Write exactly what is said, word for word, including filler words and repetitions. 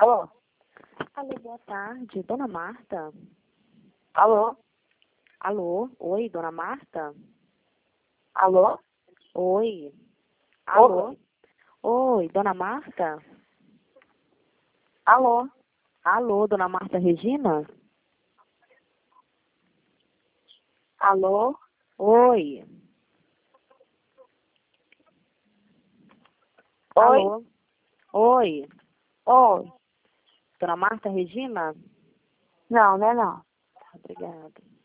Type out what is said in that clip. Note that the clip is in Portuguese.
Alô? Alô, boa tarde. Dona Marta? Alô? Alô? Oi, Dona Marta? Alô? Oi. Alô? Oi, Dona Marta? Alô? Alô, Dona Marta Regina? Alô? Oi. Oi? Alô? Oi. Oi? Dona Marta Regina? Não, não é não. Obrigada.